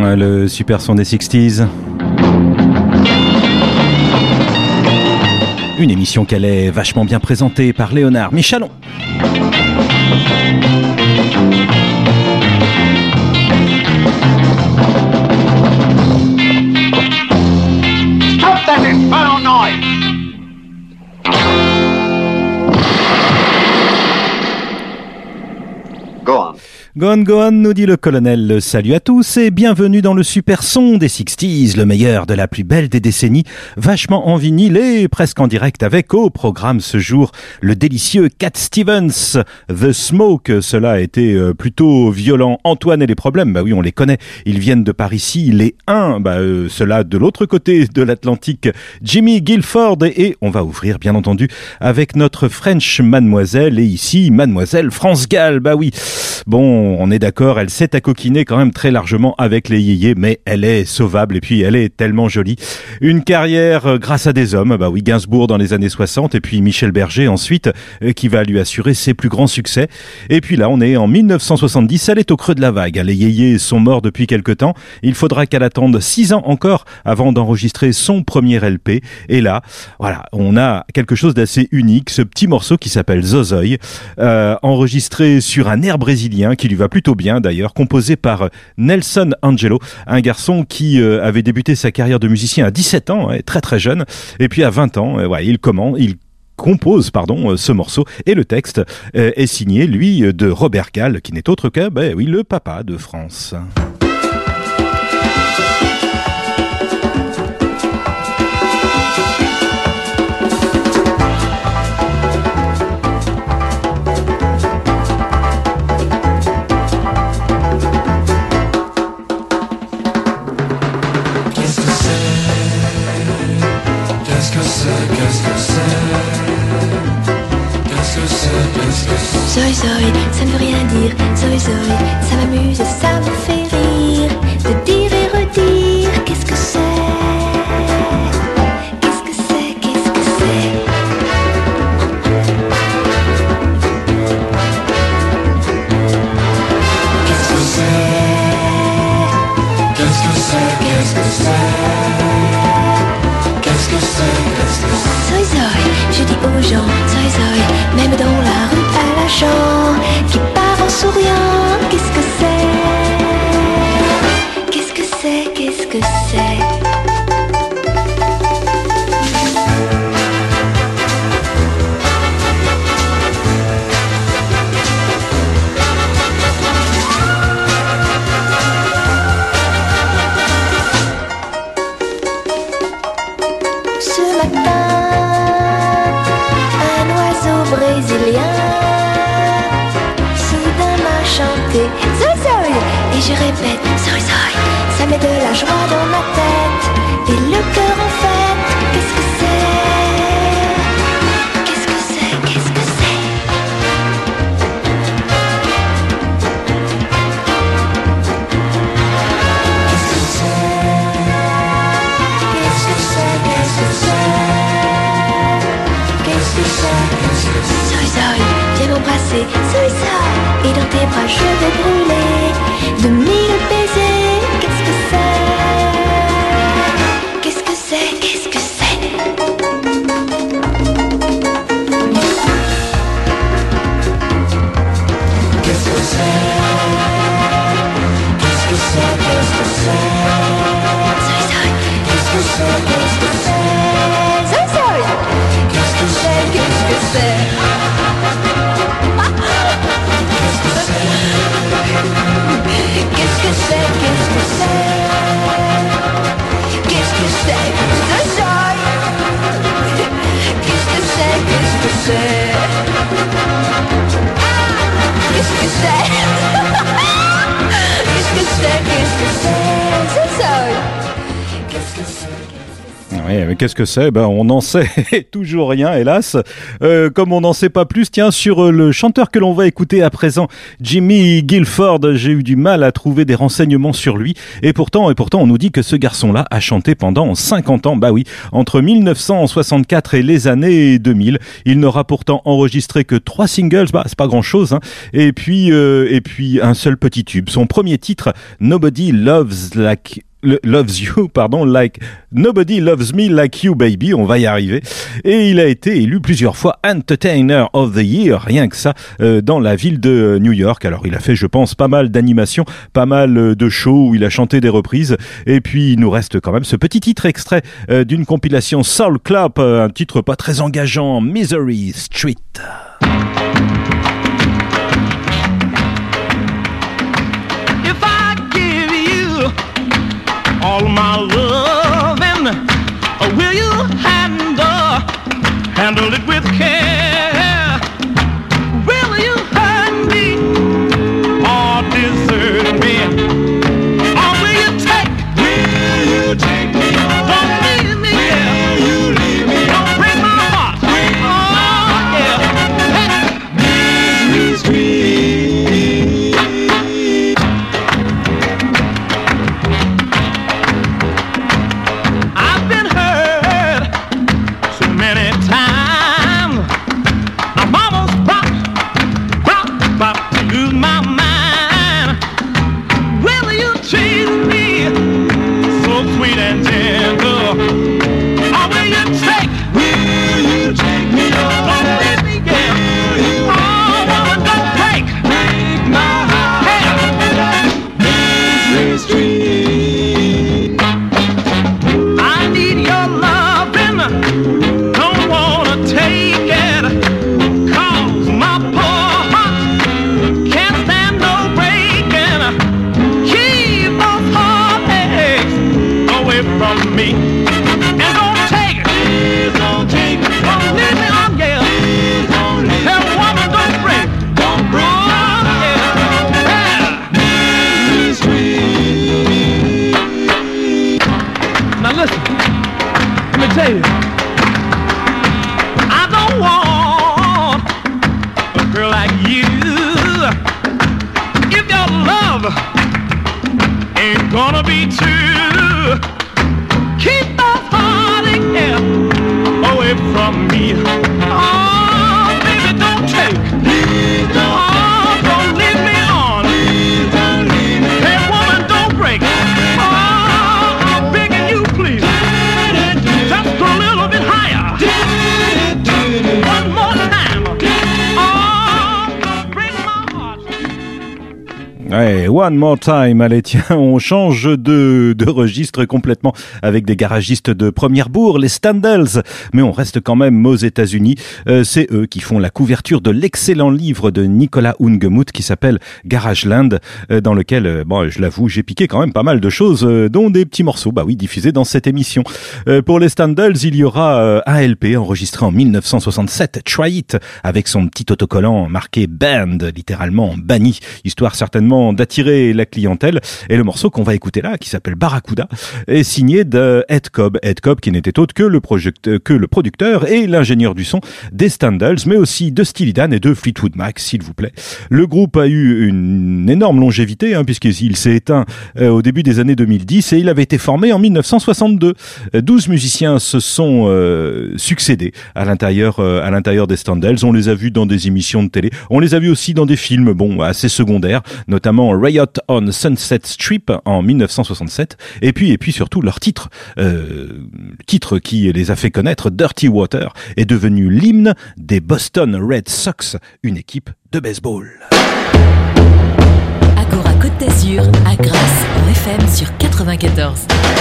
Le super son des 60s. Une émission qu'elle est vachement bien présentée par Léonard Michalon. Stop that infernal noise! Go on. Go on, nous dit le colonel. Salut à tous et bienvenue dans le super son des 60s, le meilleur de la plus belle des décennies, vachement en vinyle et presque en direct avec au programme ce jour le délicieux Cat Stevens, The Smoke. Cela a été plutôt violent. Antoine et les problèmes, bah oui, on les connaît. Ils viennent de par ici. Les cela de l'autre côté de l'Atlantique, Jimmy Guilford et on va ouvrir bien entendu avec notre French Mademoiselle et ici Mademoiselle France Gall. Bah oui. Bon, on est d'accord, elle s'est accoquinée quand même très largement avec les yéyés, mais elle est sauvable et puis elle est tellement jolie. Une carrière grâce à des hommes, bah oui, Gainsbourg dans les années 60 et puis Michel Berger ensuite, qui va lui assurer ses plus grands succès. Et puis là, on est en 1970, elle est au creux de la vague. Les yéyés sont morts depuis quelque temps. Il faudra qu'elle attende 6 ans encore avant d'enregistrer son premier LP. Et là, voilà, on a quelque chose d'assez unique, ce petit morceau qui s'appelle Zozoï, enregistré sur un air brésilien qui lui va plutôt bien d'ailleurs, composé par Nelson Angelo, un garçon qui avait débuté sa carrière de musicien à 17 ans, très très jeune, et puis à 20 ans, il compose ce morceau et le texte est signé, lui, de Robert Gall, qui n'est autre que, le papa de France. Zoï zoï, ça ne veut rien dire. Zoï zoï, ça m'amuse et ça me fait rire. De dire et redire, qu'est-ce que c'est? Qu'est-ce que c'est? Qu'est-ce que c'est? Qu'est-ce que c'est? Qu'est-ce que c'est? Qu'est-ce que c'est? Qu'est-ce que c'est? Qu'est-ce que c'est? Zoï zoï, je dis aux gens, zoï zoï, même dans la rue à l'agent qui part en souriant. Qu'est-ce que c'est? Qu'est-ce que c'est? Qu'est-ce que c'est? Ce matin, un oiseau brésilien soudain m'a chanté Zoï zoï, et je répète Zoï zoï, ça met de la joie dans ma tête et le cœur en fête. Qu'est-ce que c'est? Qu'est-ce que c'est? Qu'est-ce que c'est? Qu'est-ce que c'est? Qu'est-ce que c'est? Qu'est-ce que c'est? Zoï zoï, viens m'embrasser, zoï zoï, et dans tes bras je vais brûler de mille baisers. Qu'est-ce que c'est? Qu'est-ce que c'est? Ouais, mais qu'est-ce que c'est? On n'en sait toujours rien, hélas. Comme on n'en sait pas plus, tiens, sur le chanteur que l'on va écouter à présent, Jimmy Guilford, j'ai eu du mal à trouver des renseignements sur lui. Et pourtant, on nous dit que ce garçon-là a chanté pendant 50 ans. Bah oui, entre 1964 et les années 2000. Il n'aura pourtant enregistré que 3 singles, c'est pas grand-chose, hein. Et puis un seul petit tube. Son premier titre, Nobody Loves You, like Nobody Loves Me Like You Baby, on va y arriver. Et il a été élu plusieurs fois Entertainer of the Year, rien que ça, dans la ville de New York. Alors il a fait, je pense, pas mal d'animations, pas mal de shows où il a chanté des reprises. Et puis il nous reste quand même ce petit titre extrait d'une compilation Soul Club, un titre pas très engageant, Misery Street. All my loving, will you handle it with care? Will you hurt me or desert me? Or will you take me? Don't leave me, yeah. Will you leave me? Don't break my heart. Oh, yeah. Misery Street. I don't want a girl like you if your love ain't gonna be true. Keep those heartache hair away from me. Oh, baby, don't take. Please don't. Oh, don't leave me on. Please don't leave me. Hey, woman, don't break. Oh, I'm begging you, please. Just a little bit higher. One more time. Oh, don't break my heart. Ouais, one more time. Allez, tiens, on change de registre complètement avec des garagistes de première bourre, les Standells. Mais on reste quand même aux États-Unis. C'est eux qui font la couverture de l'excellent livre de Nicolas Ungemuth qui s'appelle Garageland, dans lequel, je l'avoue, j'ai piqué quand même pas mal de choses, dont des petits morceaux, diffusés dans cette émission. Pour les Standells, il y aura un LP enregistré en 1967, Try It, avec son petit autocollant marqué Band, littéralement banni, histoire certainement d'attirer la clientèle. Et le morceau qu'on va écouter là, qui s'appelle Barracuda, est signé de Ed Cobb. Ed Cobb qui n'était autre que le producteur et l'ingénieur du son des Standells, mais aussi de Steely Dan et de Fleetwood Mac, s'il vous plaît. Le groupe a eu une énorme longévité, puisqu'il s'est éteint au début des années 2010 et il avait été formé en 1962. 12 musiciens se sont succédés à l'intérieur des Standells. On les a vus dans des émissions de télé. On les a vus aussi dans des films, assez secondaires, notamment Riot on Sunset Strip en 1967, et puis surtout leur titre qui les a fait connaître, Dirty Water, est devenu l'hymne des Boston Red Sox, une équipe de baseball. Agora Côte d'Azur, à Grasse en FM sur 94.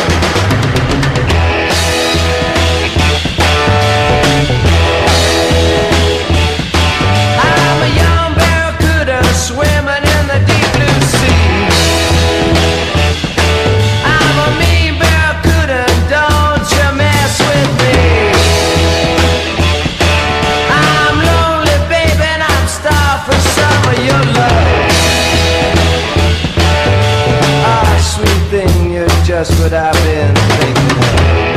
I'm a young barracuda swimming in the deep blue sea. I'm a mean barracuda, don't you mess with me. I'm lonely, baby, and I'm starved for some of your love. Ah, sweet thing, you're just what I've been thinking of.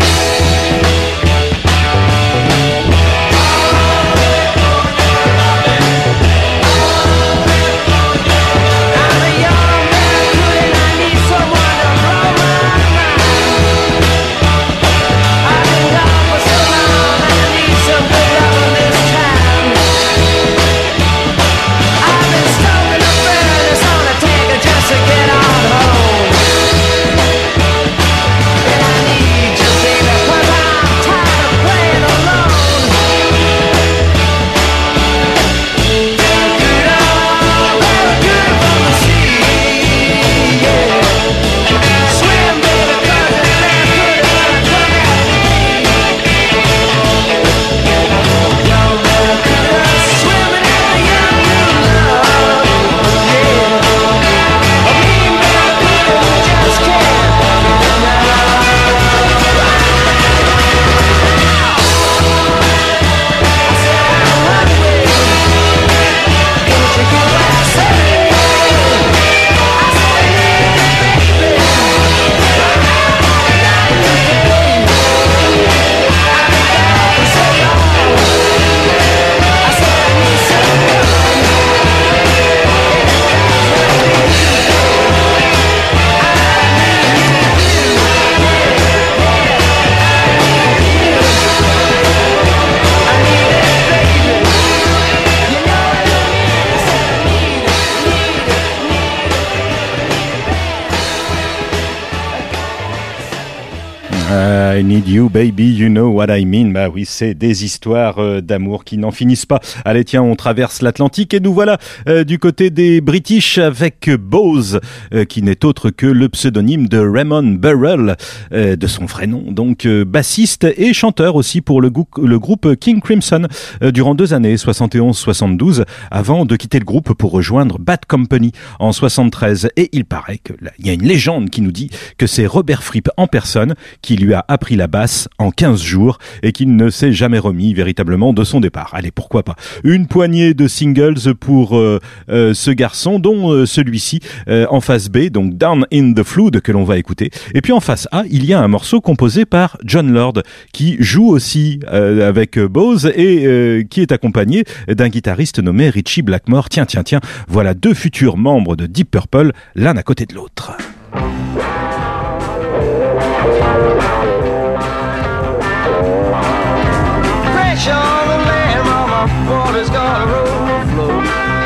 I need you baby, you know what I mean. Bah oui, c'est des histoires d'amour qui n'en finissent pas. Allez tiens, on traverse l'Atlantique et nous voilà du côté des British avec Bose, qui n'est autre que le pseudonyme de Raymond Burrell, de son vrai nom, donc bassiste et chanteur aussi pour le groupe King Crimson durant 2 années, 71-72, avant de quitter le groupe pour rejoindre Bad Company en 73. Et il paraît qu'il y a une légende qui nous dit que c'est Robert Fripp en personne qui lui a appris la basse en 15 jours et qu'il ne s'est jamais remis véritablement de son départ. Allez, pourquoi pas. Une poignée de singles pour ce garçon, dont celui-ci en face B, donc Down in the Flood, que l'on va écouter. Et puis en face A, il y a un morceau composé par Jon Lord, qui joue aussi avec Bose et qui est accompagné d'un guitariste nommé Ritchie Blackmore. Tiens, voilà 2 futurs membres de Deep Purple, l'un à côté de l'autre. Fresh on the land, mama, water's gonna overflow.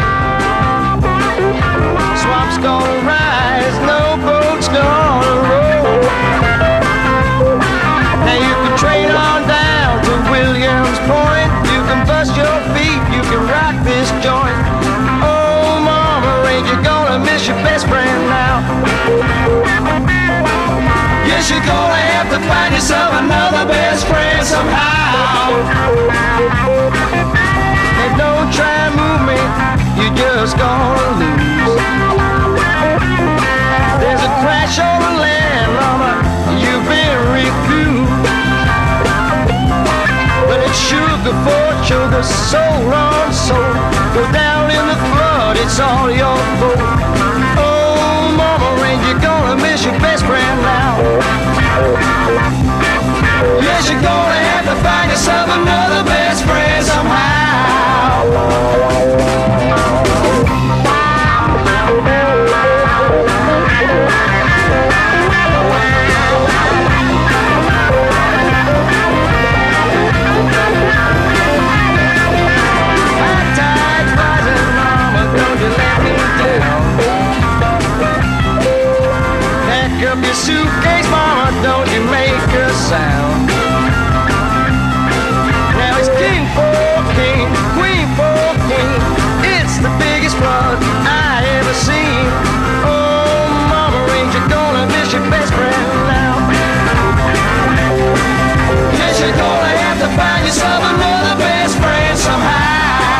Swamp's gonna rise, no boat's gonna roll. Now you can train on down to Williams Point. You can bust your feet, you can rock this joint. Oh, mama, ain't you gonna miss your best friend now? Yes, you're gonna have to find yourself another best friend somehow. And don't try and move me, you're just gonna lose. There's a crash on the land, mama, you've been recouped. But it's sugar for sugar, soul on soul. Go down in the flood, it's all your fault. Oh, mama, ain't you gonna miss your best friend now? Yes, you're gonna have to find yourself another best friend somehow. High tide rising, mama, don't you let me down. Pack up your suitcase, mama, don't you make a sound. Now it's king for king, queen for king. It's the biggest flood I ever seen. Oh, mama, ain't you gonna miss your best friend now? Yes, you're gonna have to find yourself another best friend somehow.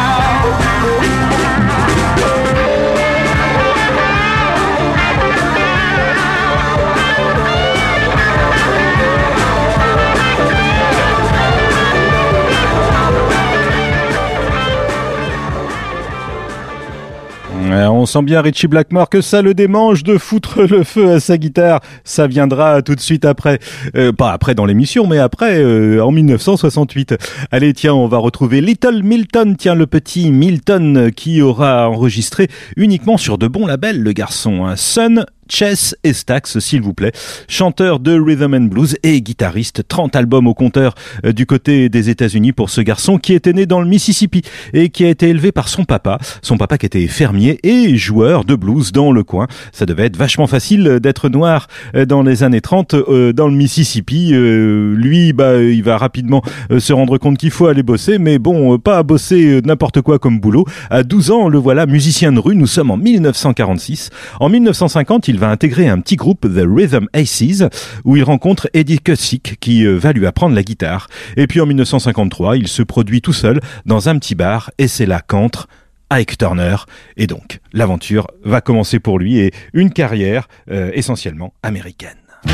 On sent bien Ritchie Blackmore que ça le démange de foutre le feu à sa guitare. Ça viendra tout de suite après. Pas après dans l'émission, mais après, en 1968. Allez, tiens, on va retrouver Little Milton. Tiens, le petit Milton qui aura enregistré uniquement sur de bons labels, le garçon. Hein. Sun, Chess et Stax, s'il vous plaît. Chanteur de rhythm and blues et guitariste. 30 albums au compteur du côté des États-Unis pour ce garçon qui était né dans le Mississippi et qui a été élevé par son papa. Son papa qui était fermier et joueur de blues dans le coin. Ça devait être vachement facile d'être noir dans les années 30 dans le Mississippi. Lui, il va rapidement se rendre compte qu'il faut aller bosser, mais bon, pas bosser n'importe quoi comme boulot. À 12 ans, le voilà musicien de rue. Nous sommes en 1946. En 1950, il va intégrer un petit groupe, The Rhythm Aces, où il rencontre Eddie Cusick, qui va lui apprendre la guitare. Et puis en 1953, il se produit tout seul dans un petit bar, et c'est là qu'entre Ike Turner. Et donc, l'aventure va commencer pour lui, et une carrière essentiellement américaine.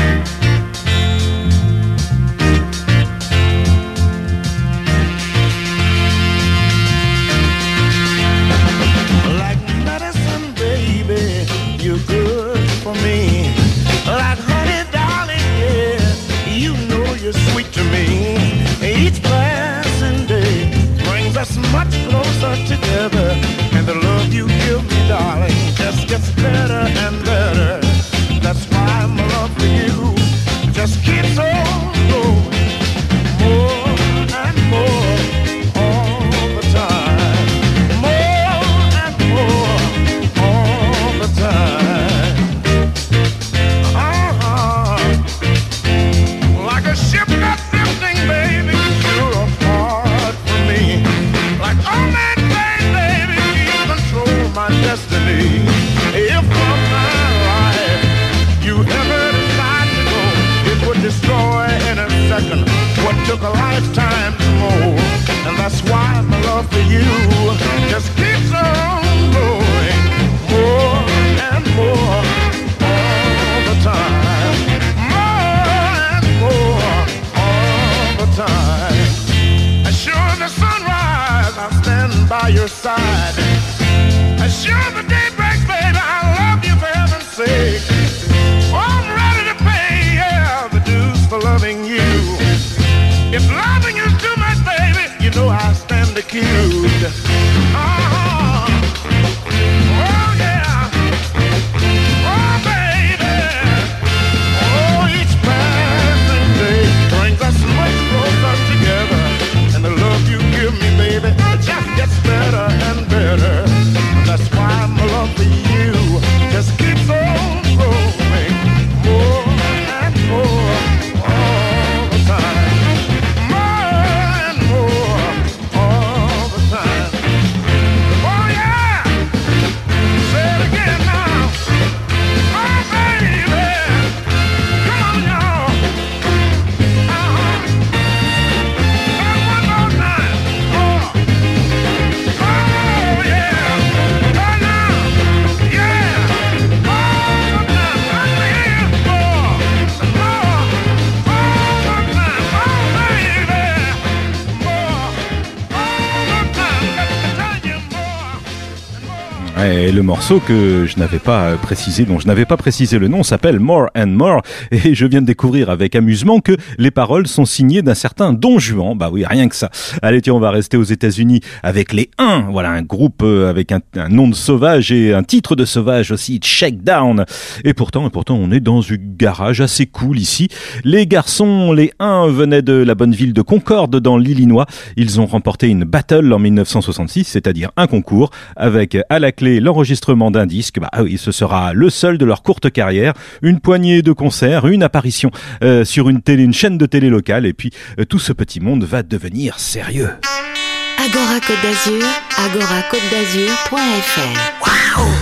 Much closer together, and the love you give me, darling, just gets better and better. That's why my love for you just keeps on growing, more and more all the time, more and more all the time. Like a took a lifetime to mold, and that's why my love for you just keeps on growing more and more all the time, more and more all the time. As sure as the sunrise, I'll stand by your side. As sure as the day breaks, baby, I love you for heaven's sake. Oh, I'm ready to pay, yeah, the dues for loving you. If loving you's too much, baby, you know I stand accused. Oh, yeah. Oh, baby. Oh, each passing day brings us much closer together. And the love you give me, baby, it just gets better and better. That's why my love for you just keeps on growing more and more all the time. More and more all the time. Oh yeah! Say it again now. Oh baby! Come on y'all! One more time! Oh! Oh yeah! Oh now! Yeah! All the time! I need more! More! All the time! Oh baby! More! All the time! Let me tell you more! Et le morceau que je n'avais pas précisé, dont je n'avais pas précisé le nom, s'appelle More and More. Et je viens de découvrir avec amusement que les paroles sont signées d'un certain Don Juan. Bah oui, rien que ça. Allez, tiens, on va rester aux États-Unis avec les 1. Voilà, un groupe avec un nom de sauvage et un titre de sauvage aussi, Shakedown. Et pourtant, on est dans un garage assez cool ici. Les garçons, les 1 venaient de la bonne ville de Concorde dans l'Illinois. Ils ont remporté une battle en 1966, c'est-à-dire un concours avec à la clé l'enregistrement d'un disque. Bah oui, ce sera le seul de leur courte carrière. Une poignée de concerts, une apparition sur une chaîne de télé locale, et puis tout ce petit monde va devenir sérieux. Agora Côte d'Azur, agoracôtedazur.fr. Wow!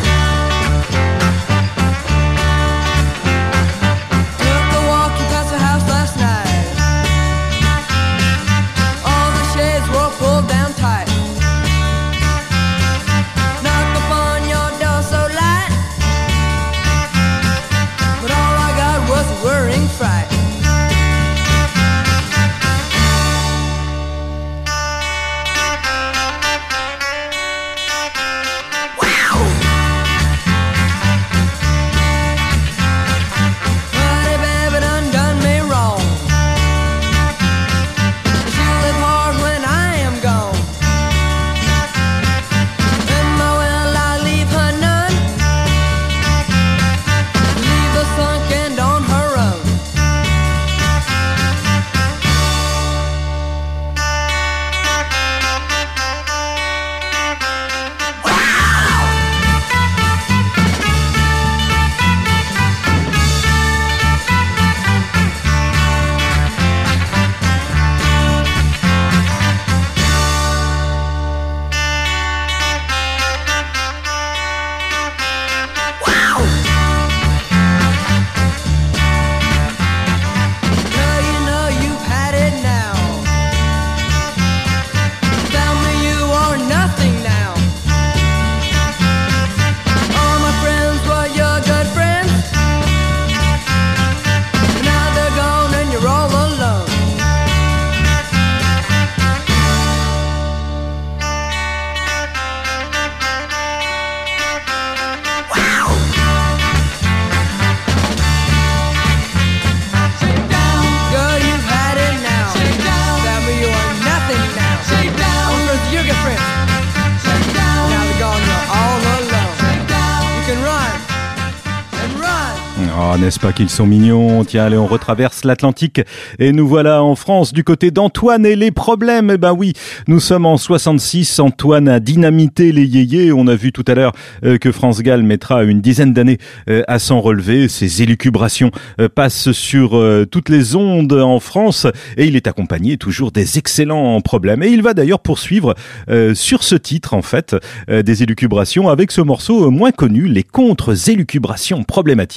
Oh, n'est-ce pas qu'ils sont mignons? Tiens, allez, on retraverse l'Atlantique et nous voilà en France du côté d'Antoine et les problèmes. Eh ben oui, nous sommes en 66. Antoine a dynamité les yéyés. On a vu tout à l'heure que France Gall mettra une dizaine d'années à s'en relever. Ses élucubrations passent sur toutes les ondes en France et il est accompagné toujours des excellents problèmes. Et il va d'ailleurs poursuivre sur ce titre, en fait, des élucubrations avec ce morceau moins connu, les contre-élucubrations problématiques,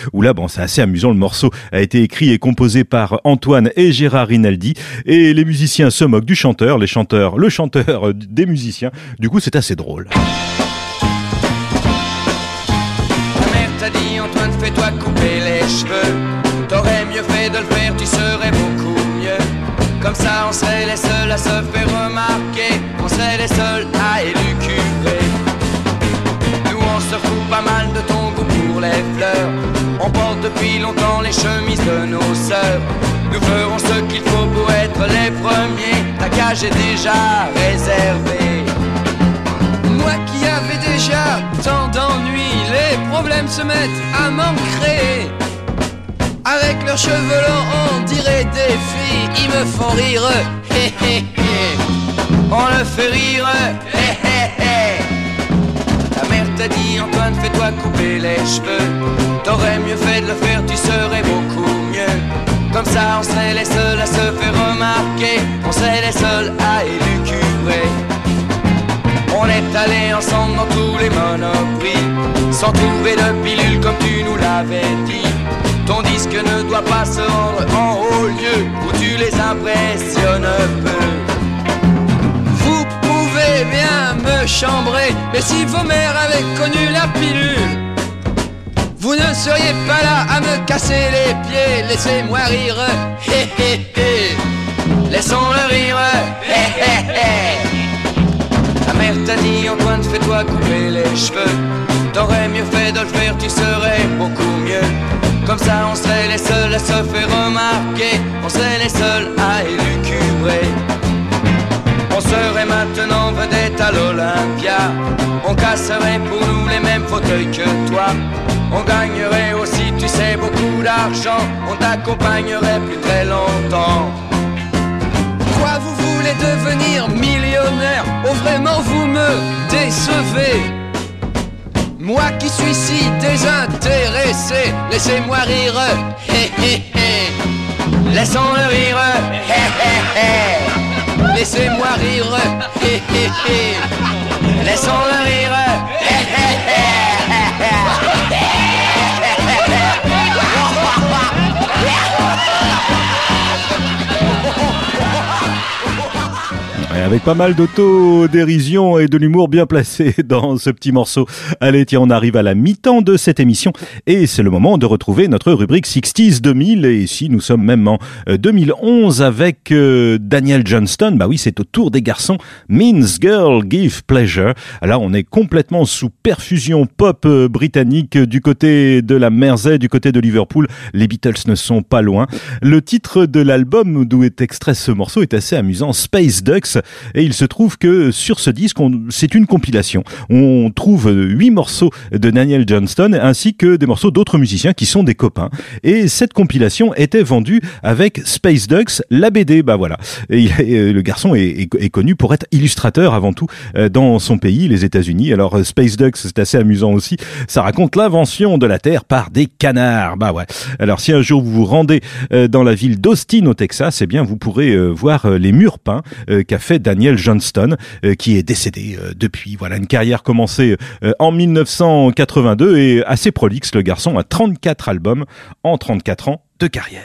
où là, bon, c'est assez amusant. Le morceau a été écrit et composé par Antoine et Gérard Rinaldi, et les musiciens se moquent du chanteur, le chanteur des musiciens. Du coup, c'est assez drôle. Ta mère t'a dit, Antoine, fais-toi couper les cheveux. T'aurais mieux fait de le faire, tu serais beaucoup mieux. Comme ça, on serait les seuls à se faire remarquer. On serait les seuls à élucubrer. Nous, on se fout pas mal de ton goût pour les fleurs. On porte depuis longtemps les chemises de nos sœurs. Nous ferons ce qu'il faut pour être les premiers. Ta cage est déjà réservée. Moi qui avais déjà tant d'ennuis, les problèmes se mettent à m'ancrer. Avec leurs cheveux longs, on dirait des filles. Ils me font rire, hé hé hé. On le fait rire, hé hé hé. Ta mère t'a dit, Antoine, fais-toi couper les cheveux. T'aurais mieux fait de le faire, tu serais beaucoup mieux. Comme ça, on serait les seuls à se faire remarquer. On serait les seuls à élucubrer. On est allés ensemble dans tous les monoprix, sans trouver de pilule comme tu nous l'avais dit. Ton disque ne doit pas se rendre en haut lieu où tu les impressionnes peu. Vous pouvez bien me chambrer, mais si vos mères avaient connu la pilule, vous ne seriez pas là à me casser les pieds. Laissez-moi rire, hé hé hé. Laissons-le rire, hé hé hé. Ta mère t'a dit, Antoine, fais-toi couper les cheveux. T'aurais mieux fait de le faire, tu serais beaucoup mieux. Comme ça, on serait les seuls à se faire remarquer. On serait les seuls à élucubrer. On serait maintenant vedette à l'Olympia. On casserait pour nous les mêmes fauteuils que toi. On gagnerait aussi, tu sais, beaucoup d'argent. On t'accompagnerait plus très longtemps. Quoi, vous voulez devenir millionnaire? Oh, vraiment, vous me décevez. Moi qui suis si désintéressé, laissez-moi rire, hé hé hé. Laissons-le rire, hé hé hé. Laissez-moi rire, hé hé hé. Laissons-le rire, hé hé hé. Avec pas mal d'autodérision et de l'humour bien placé dans ce petit morceau. Allez, tiens, on arrive à la mi-temps de cette émission et c'est le moment de retrouver notre rubrique 60s 2000. Et ici, nous sommes même en 2011 avec Daniel Johnston. Bah oui, c'est au tour des garçons. Means Girl Give Pleasure. Alors, on est complètement sous perfusion pop britannique du côté de la Mersey, du côté de Liverpool. Les Beatles ne sont pas loin. Le titre de l'album d'où est extrait ce morceau est assez amusant. Space Ducks. Et il se trouve que sur ce disque, c'est une compilation. On trouve 8 morceaux de Daniel Johnston ainsi que des morceaux d'autres musiciens qui sont des copains. Et cette compilation était vendue avec Space Ducks, la BD. Bah voilà. Et le garçon est connu pour être illustrateur avant tout dans son pays, les États-Unis. Alors Space Ducks, c'est assez amusant aussi. Ça raconte l'invention de la Terre par des canards. Bah ouais. Alors si un jour vous vous rendez dans la ville d'Austin au Texas, eh bien vous pourrez voir les murs peints qu'a fait Daniel Johnston, qui est décédé depuis. Voilà, une carrière commencée en 1982 et assez prolixe. Le garçon a 34 albums en 34 ans de carrière.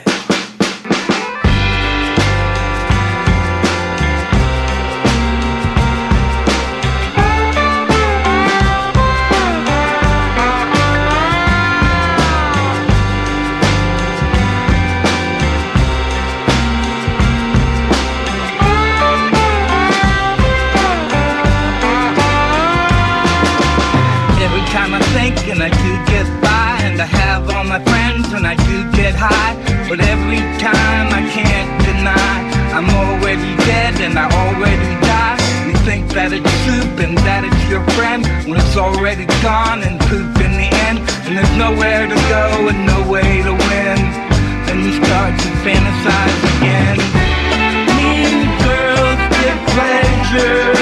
And I do get by, and I have all my friends, and I do get high. But every time I can't deny, I'm already dead and I already die. You think that it's soup and that it's your friend, when it's already gone and poop in the end. And there's nowhere to go and no way to win. Then you start to fantasize again. Mean girls get pleasure.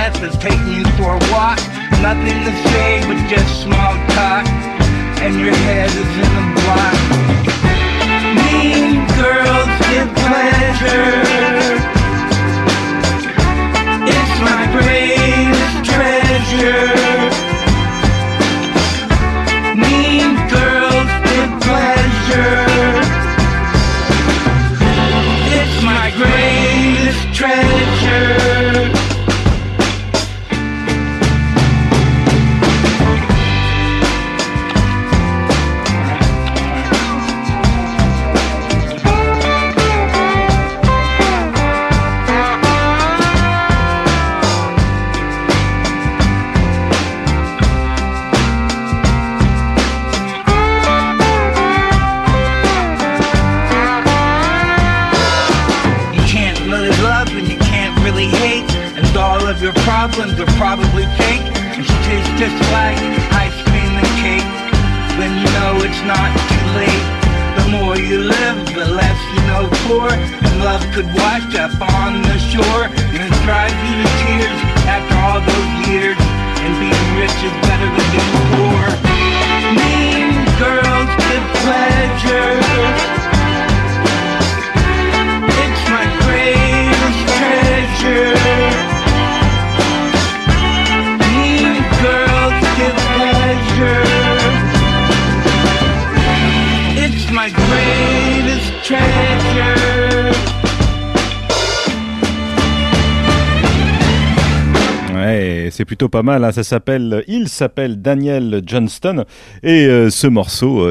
breath is taking you for a walk. Nothing to say but just small talk, and your head is in a block. Mean girls give pleasure. It's my greatest treasure. Mean girls give pleasure. It's my greatest treasure. Your problems are probably fake, and she tastes just like ice cream and cake. When you know it's not too late, the more you live, the less you know for. And love could wash up on the shore, and it drives you to tears after all those years. And being rich is better than being poor. Mean girls give pleasure. It's my greatest treasure. It's my greatest treasure. Ouais, c'est plutôt pas mal, hein. Il s'appelle Daniel Johnston et ce morceau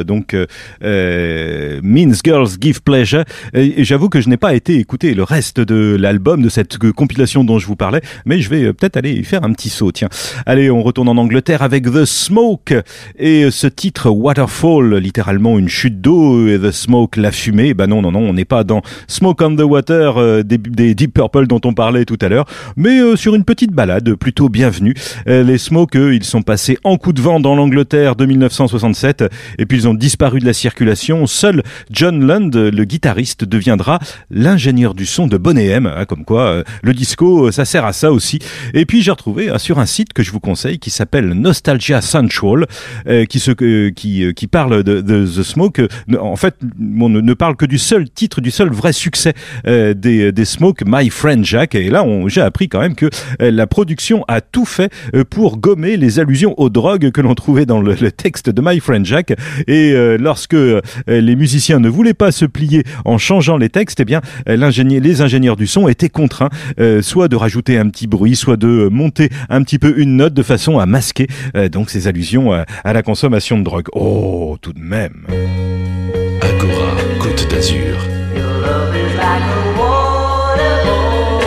Mean Girls Give Pleasure. Et j'avoue que je n'ai pas été écouter le reste de l'album, de cette compilation dont je vous parlais, mais je vais peut-être aller y faire un petit saut. Tiens, allez, on retourne en Angleterre avec The Smoke et ce titre Waterfall, littéralement une chute d'eau, et The Smoke, la fumée. Ben non, on n'est pas dans Smoke on the Water des Deep Purple dont on parlait tout à l'heure, mais sur une petite balade plutôt bienvenue. Les Smokes, eux, ils sont passés en coup de vent dans l'Angleterre de 1967 et puis ils ont disparu de la circulation. Seul John Lund, le guitariste, deviendra l'ingénieur du son de Boney M. Comme quoi, le disco, ça sert à ça aussi. Et puis j'ai retrouvé sur un site que je vous conseille qui s'appelle Nostalgia Central, qui parle de The Smoke. En fait, on ne parle que du seul titre, du seul vrai succès des Smoke, My Friend Jack. Et là, j'ai appris quand même que la production a tout fait pour gommer les allusions aux drogues que l'on trouvait dans le texte de My Friend Jack. Et lorsque les musiciens ne voulaient pas se plier en changeant les textes, eh bien les ingénieurs du son étaient contraints soit de rajouter un petit bruit, soit de monter un petit peu une note de façon à masquer donc ces allusions à la consommation de drogue. Oh, tout de même. Agora, Côte d'Azur. Your love is like a waterfall.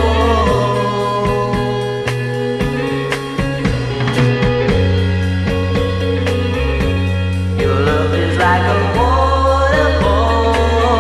Your love is like a waterfall.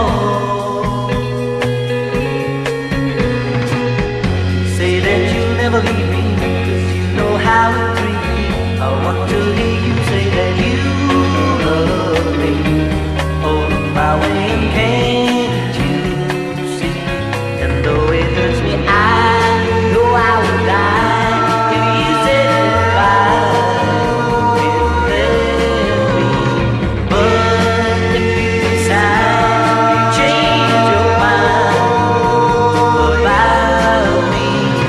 Say that you'll never leave me, 'cause you know how to treat me. I want to hear you say that you love me. Hold my way and can't you see? And though it hurts me, I know I would die if you said goodbye and left me. But if you decide to change your mind about me,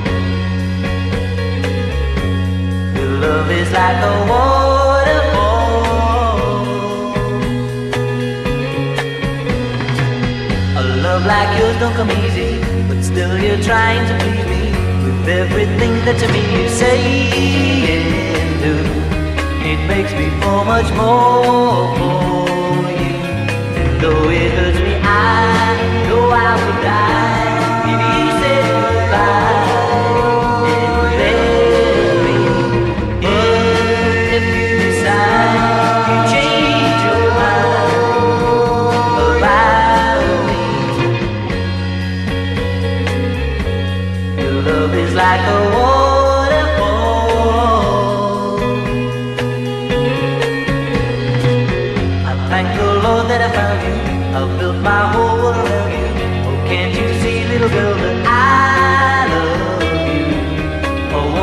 your love is like a waterfall. A love like yours don't come easy, but still you're trying to please me with everything that to me you say and do. It makes me so much more for you. And though it hurts me, I know I would die if you said goodbye and left me. But if you decide to change your mind about me, your love is like a waterfall. I thank the Lord that I found you. I've built my whole world around you. Oh, can't you see, little girl, that I love you? Oh,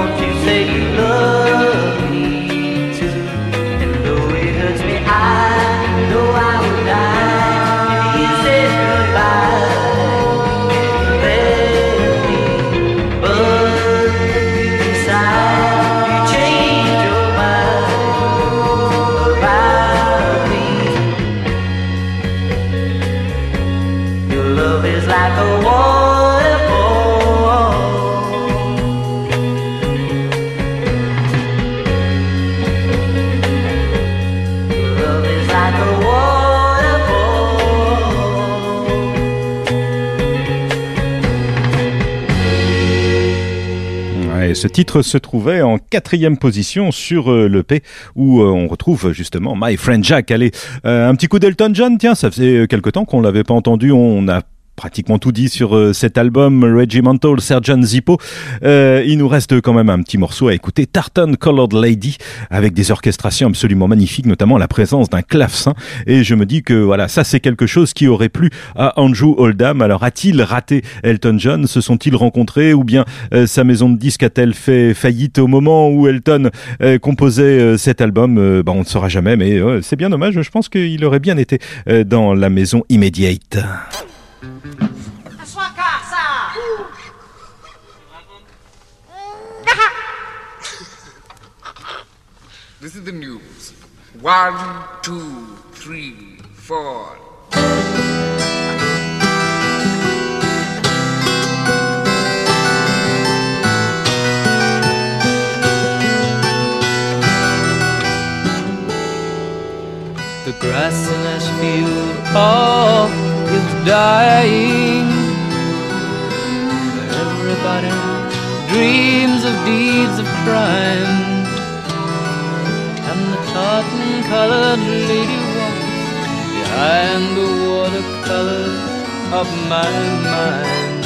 Et ce titre se trouvait en 4e position sur l'EP où on retrouve justement My Friend Jack. Allez, un petit coup d'Elton John, tiens, ça faisait quelque temps qu'on l'avait pas entendu, on a pratiquement tout dit sur cet album Regimental Sergeant Zippo. Il nous reste quand même un petit morceau à écouter, Tartan Colored Lady, avec des orchestrations absolument magnifiques, notamment la présence d'un clavecin. Et je me dis que voilà, ça c'est quelque chose qui aurait plu à Andrew Oldham. Alors a-t-il raté Elton John? Se sont-ils rencontrés? Ou bien sa maison de disques a-t-elle fait faillite au moment où Elton composait cet album? On ne saura jamais, mais c'est bien dommage. Je pense qu'il aurait bien été dans la maison Immediate. This is the news. 1, 2, 3, 4. The grass in Ashfield Park is dying. Everybody dreams of deeds of crime. And the tartan-colored lady walks behind the watercolors of my mind.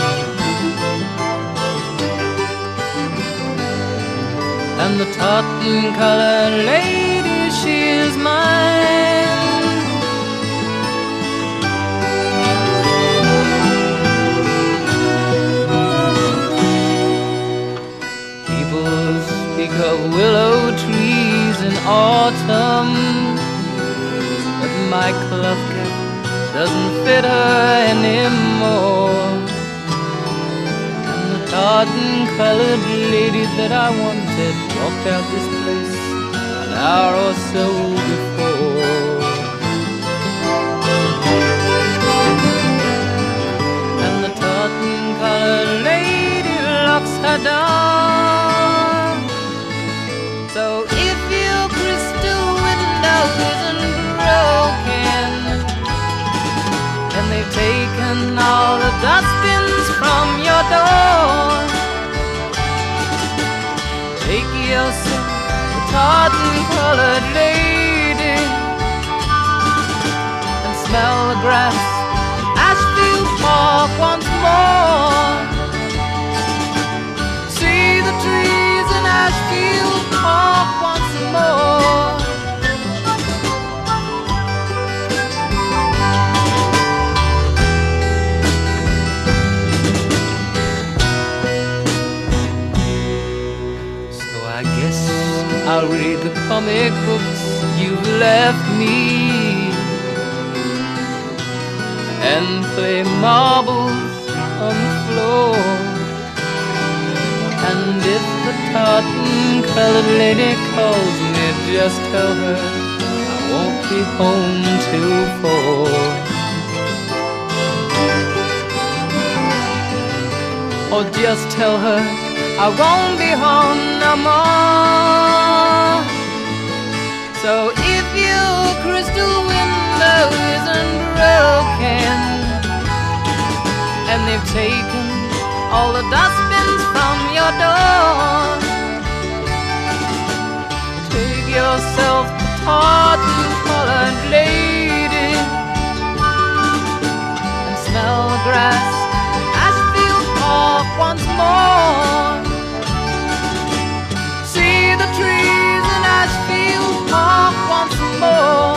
And the tartan-colored lady, she is mine. People speak of willow trees in autumn, but my cloth cap doesn't fit her anymore. And the tartan-colored lady that I wanted walked out this place an hour or so before. And the tartan-colored lady locks her door. So if your crystal window isn't broken, and they've taken all the dustbins from your door, take yourself a tartan-colored lady and smell the grass in Ashfield Park once more. See the trees in Ashfield Park once more. So I guess I'll read the comic books you've left me and play marbles on the floor. And if the tartan-colored lady calls me, just tell her I won't be home till 4. Or just tell her I won't be home no more. So if your crystal window isn't broken, and they've taken all the dustbins from your door, take yourself the tartan-colored lady and smell the grass in Ashfield Park once more. See the trees in Ashfield Park once more.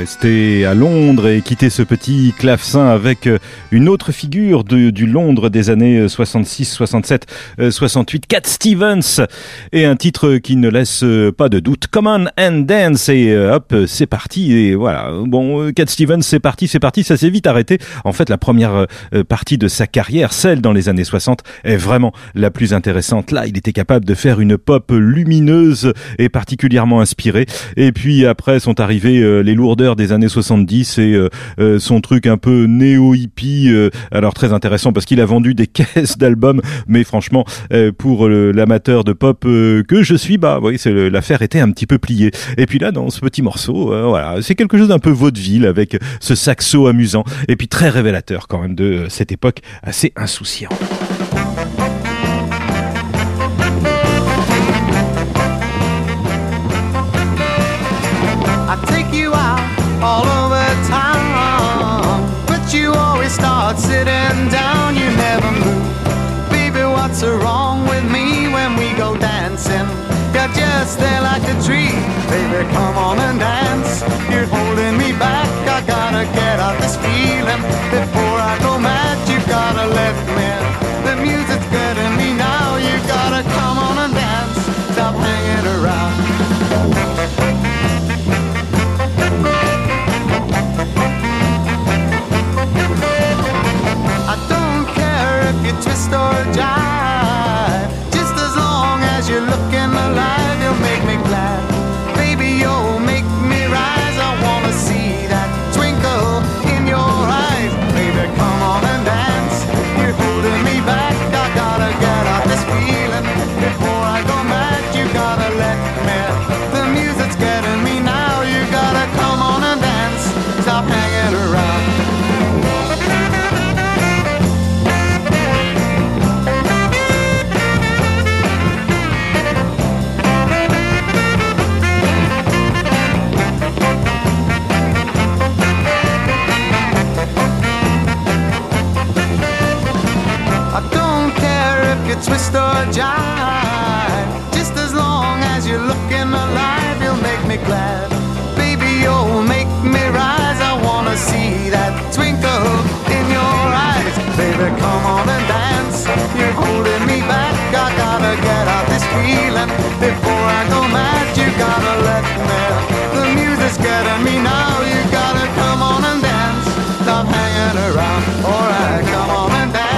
rester à Londres et quitter ce petit clavecin avec une autre figure du Londres des années 66, 67, 68, Cat Stevens, et un titre qui ne laisse pas de doute, Come On and Dance, et hop, c'est parti, et voilà. Bon, Cat Stevens, c'est parti, ça s'est vite arrêté. En fait, la première partie de sa carrière, celle dans les années 60, est vraiment la plus intéressante. Là, il était capable de faire une pop lumineuse et particulièrement inspirée, et puis après sont arrivées les lourdeurs des années 70 et son truc un peu néo-hippie, alors très intéressant parce qu'il a vendu des caisses d'albums, mais franchement pour l'amateur de pop que je suis, bah oui, l'affaire était un petit peu pliée. Et puis là, dans ce petit morceau, voilà, c'est quelque chose d'un peu vaudeville avec ce saxo amusant et puis très révélateur quand même de cette époque assez insouciante. All over town, but you always start sitting down, you never move. Baby, what's wrong with me when we go dancing? You're just there like a tree. Baby, come on and dance. You're holding me back, I gotta get out this feeling. Before I go mad, you gotta let me. The music's getting me now, you gotta come on and dance. Stop hanging around. Twist or jive, just as long as you're looking alive, you'll make me glad. Baby, you'll make me rise. I wanna see that twinkle in your eyes. Baby, come on and dance. You're holding me back, I gotta get out this feeling. Before I go mad, you gotta let me. The music's getting me now, you gotta come on and dance. Stop hanging around. Twist or jive, just as long as you're looking alive, you'll make me glad. Baby, you'll make me rise. I wanna see that twinkle in your eyes. Baby, come on and dance. You're holding me back, I gotta get out this feeling. Before I go mad, you gotta let me. The music's getting me now, you gotta come on and dance. Stop hanging around, alright, come on and dance.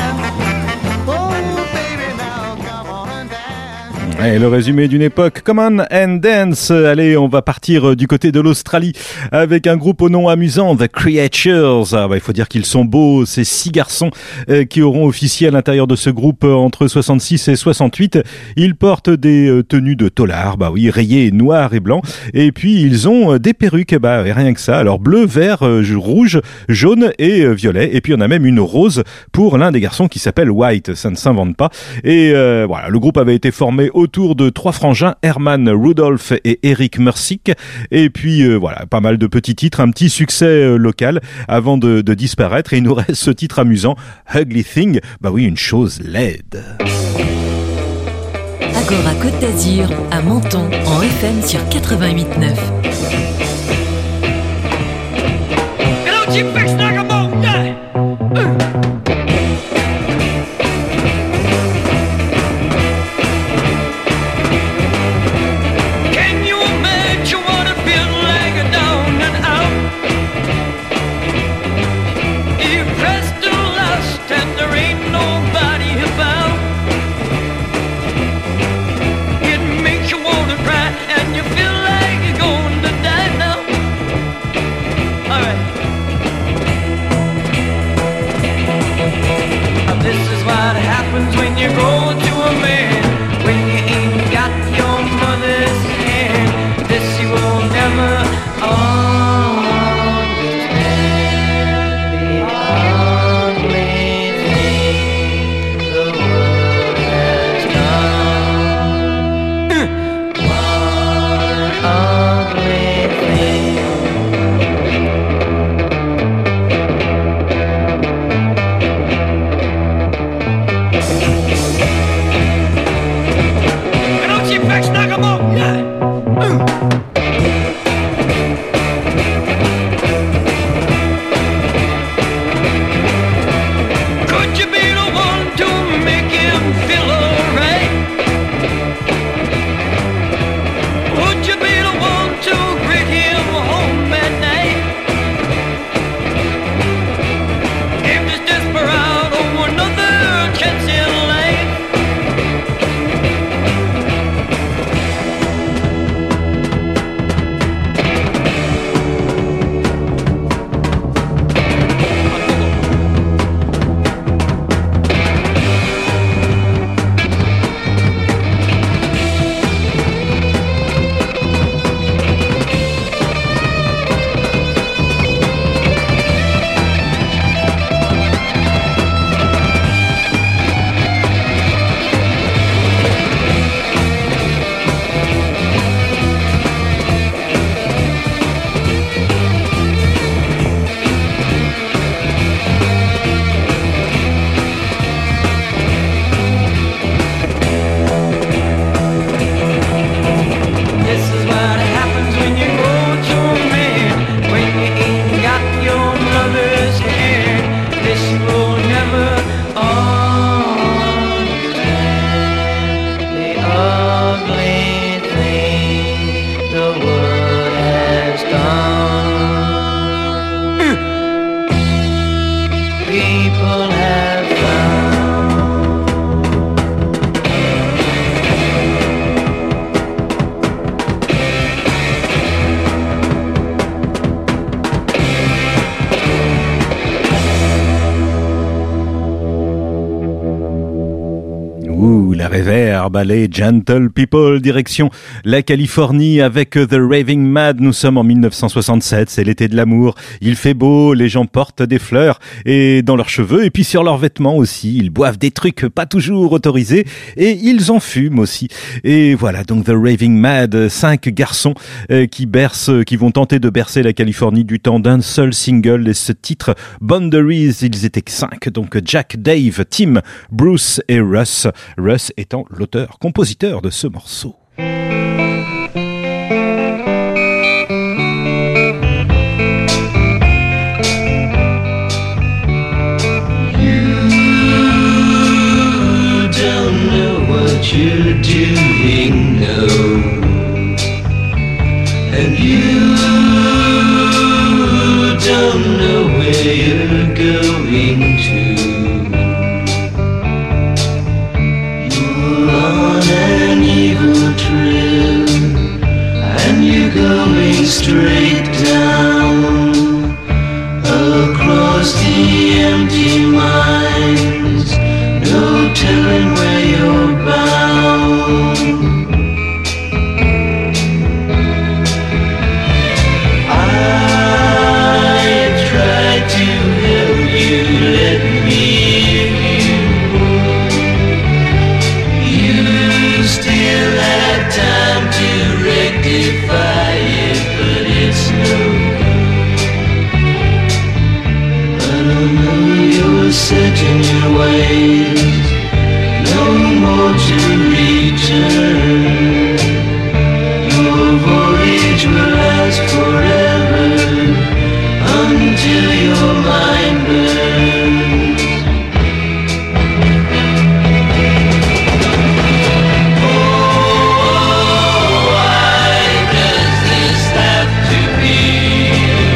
Et le résumé d'une époque, Come On and Dance. Allez, on va partir du côté de l'Australie avec un groupe au nom amusant, The Creatures. Ah bah, il faut dire qu'ils sont beaux, ces 6 garçons qui auront officié à l'intérieur de ce groupe entre 66 et 68. Ils portent des tenues de tolard, bah oui, rayées noir et blanc. Et puis ils ont des perruques, bah rien que ça. Alors bleu, vert, rouge, jaune et violet. Et puis on a même une rose pour l'un des garçons qui s'appelle White. Ça ne s'invente pas. Et voilà, le groupe avait été formé autour de 3 frangins, Herman Rudolph et Eric Mersick. Et puis voilà, pas mal de petits titres, un petit succès local avant de disparaître. Et il nous reste ce titre amusant, Ugly Thing. Bah oui, une chose laide. Agora Côte d'Azur, à Menton, en FM sur 88.9. people have found. Ouh, la réverbe, allez, Gentle People, direction la Californie avec The Raving Mad. Nous sommes en 1967, c'est l'été de l'amour. Il fait beau, les gens portent des fleurs et dans leurs cheveux et puis sur leurs vêtements aussi. Ils boivent des trucs pas toujours autorisés et ils en fument aussi. Et voilà, donc The Raving Mad, 5 garçons qui vont tenter de bercer la Californie du temps d'un seul single et ce titre Boundaries, ils étaient 5, donc Jack, Dave, Tim, Bruce et Russ. Russ étant l'auteur-compositeur de ce morceau. You're doing no, and you don't know where you're going to. You're on an evil trail, and you're going straight down across the empty mines. No telling where you're bound. I tried to help you, let me if you still have time to rectify it, but it's no good. I don't know you're set in your ways, no more to return. Your voyage will last forever until your mind burns. Oh, why does this have to be?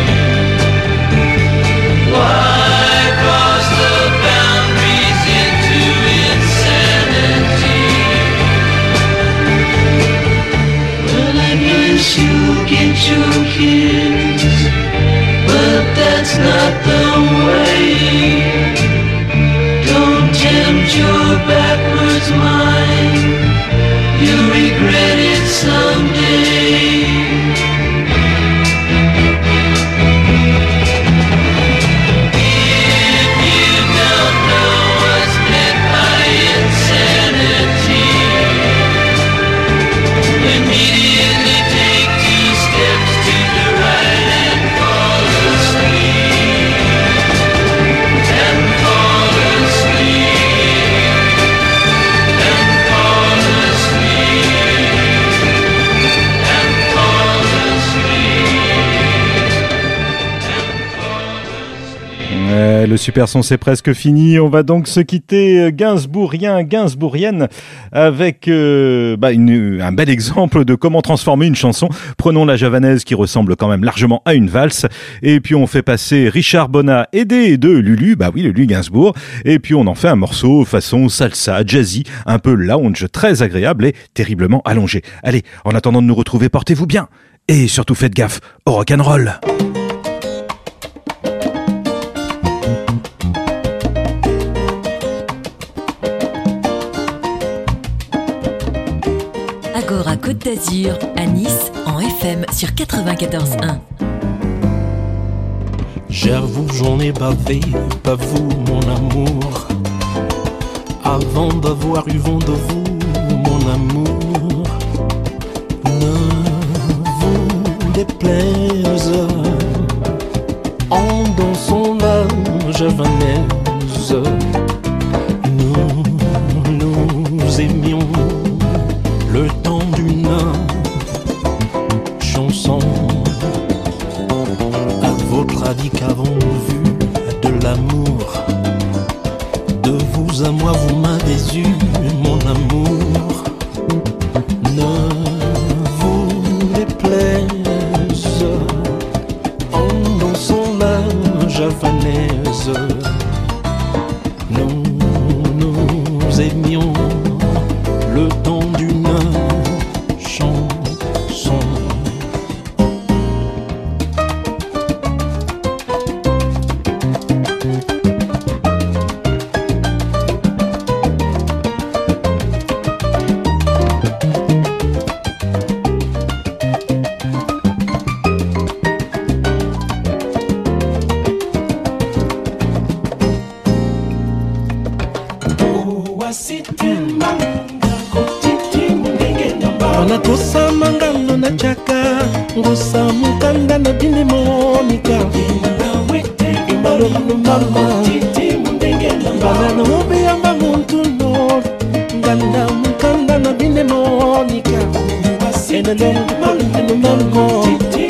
Why cross the boundaries into insanity? Well, I guess you'll get your kids, but that's not the way. Don't tempt your backwards mind, you'll regret it someday. Le super son c'est presque fini, on va donc se quitter gainsbourgienne avec un bel exemple de comment transformer une chanson. Prenons la javanaise qui ressemble quand même largement à une valse et puis on fait passer Richard Bonnat aidé de Lulu, Lulu Gainsbourg, et puis on en fait un morceau façon salsa, jazzy, un peu lounge, très agréable et terriblement allongé. Allez, en attendant de nous retrouver, portez-vous bien et surtout faites gaffe au rock'n'roll. Agora Côte d'Azur, à Nice, en FM sur 94.1. J'avoue, j'en ai bavé, pas vous, mon amour. Avant d'avoir eu vent de vous, mon amour. Ne vous déplaise en dansant la javanaise. Nous aimions le temps d'une chanson. À votre avis, qu'avons-nous vu de l'amour? De vous à moi, vous m'avez eu, mon amour. Ne vous déplaise en dansant la javanaise. aimions le temps d'une chanson. Kosa mangano na chaka ngosa mukanda na bine monika imbalo mama mbala no be amba muntu no nganda mukanda na bine monika enelo mango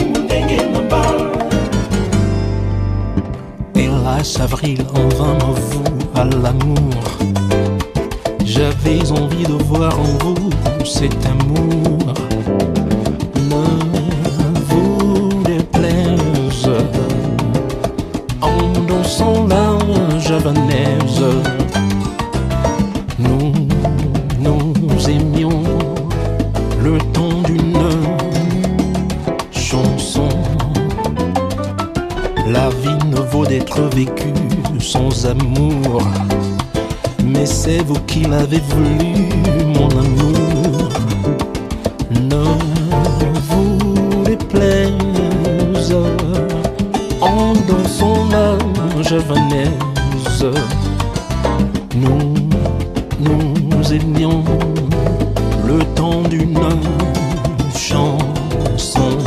Hélas, avril, en vain me voue à l'amour. J'avais envie de voir en vous cet amour. Ne vous déplaise en dansant la javanaise. Nous aimions le temps d'une chanson. La vie ne vaut d'être vécue sans amour. Mais c'est vous qui l'avez voulu, mon amour. Ne vous déplaise en dansant la javanaise. Nous aimions le temps d'une chanson.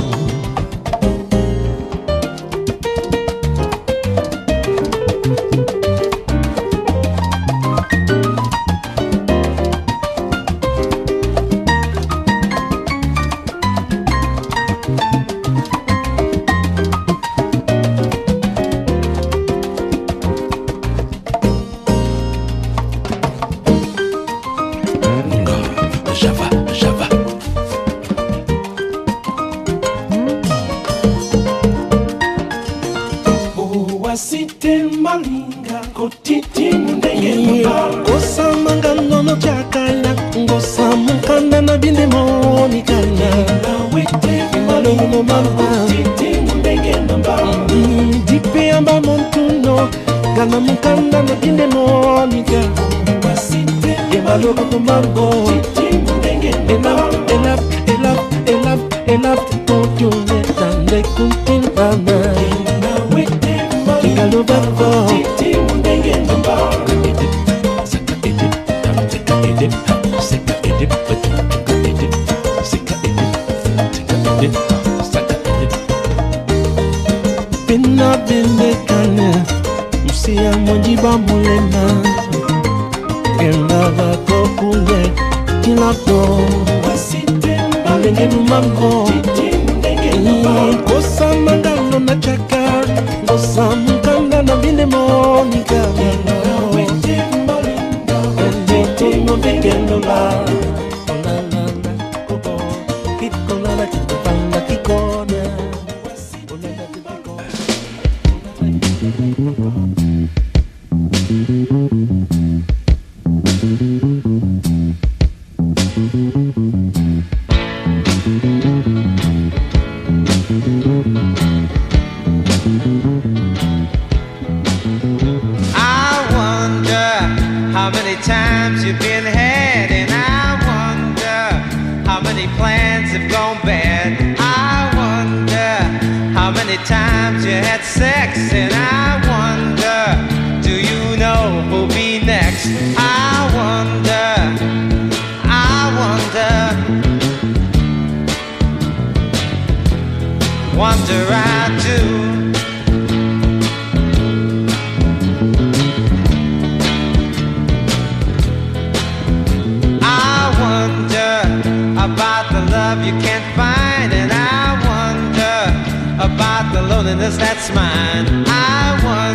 That's mine. I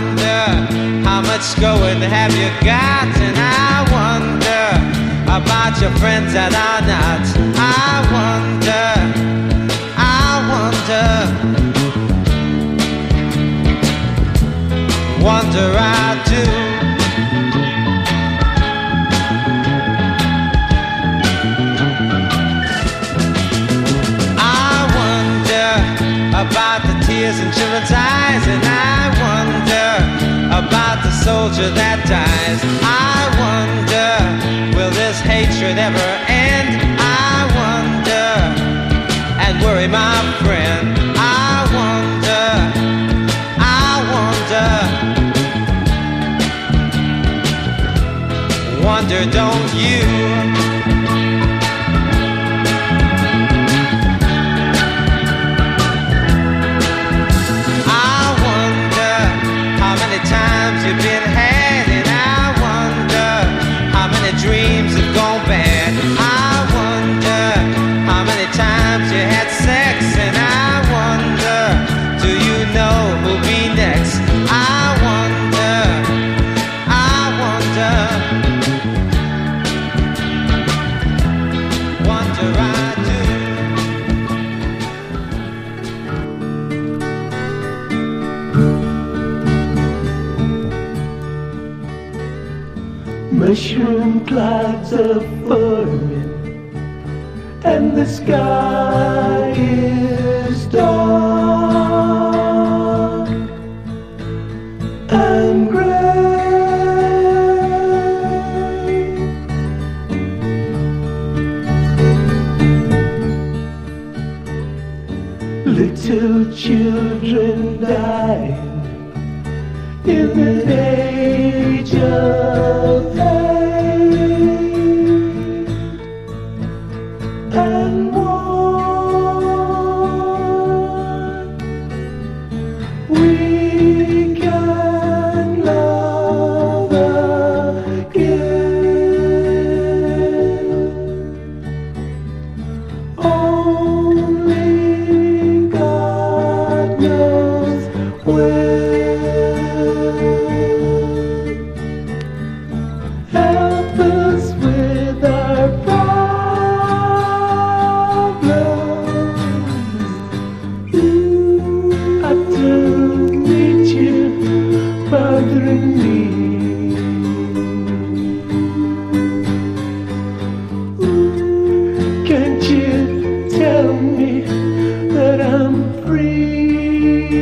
wonder how much going have you got, and I wonder about your friends that are not. I wonder I do. culture that dies. I wonder, will this hatred ever end? I wonder, and worry my friend. I wonder, wonder, don't you? Times you've been had, and I wonder how many dreams have gone bad. I wonder how many times you had sex, and I wonder, do you know who'll be next? I wonder, wonder I do. Mushroom clouds are forming, and the sky is dark and gray. Little children dying in an age of and one we can love again. Only God knows when. Help us with our bothering me. Can't you tell me that I'm free?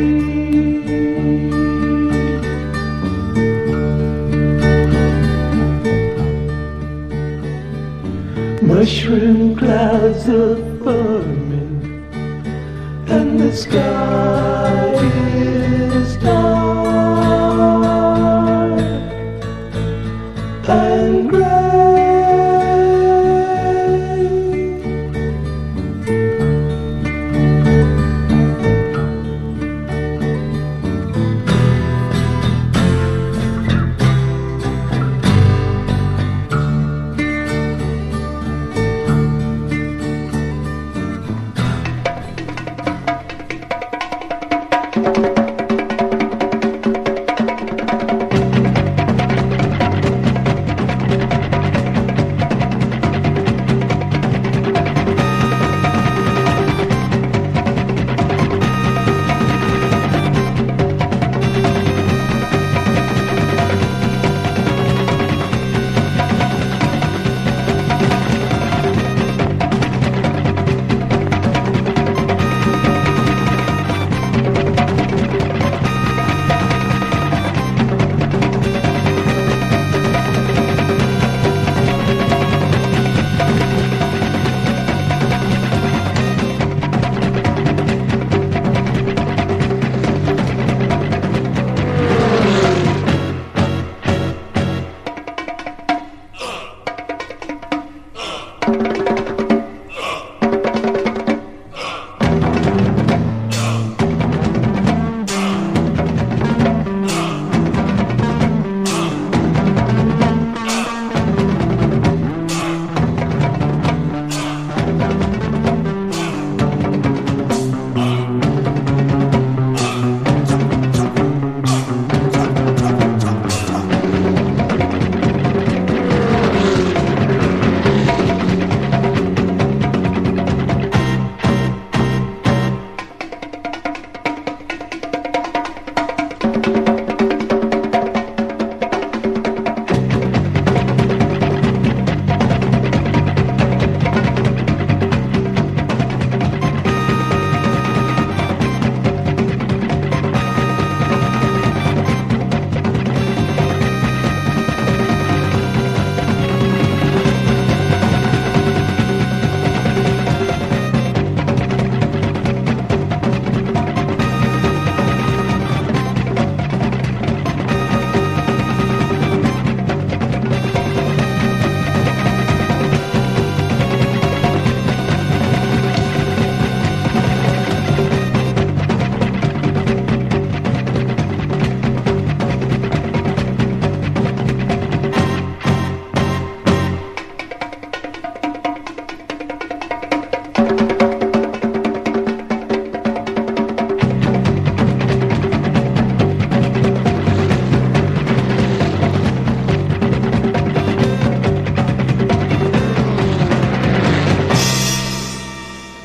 Mushroom clouds are forming, and the sky is dark and gray.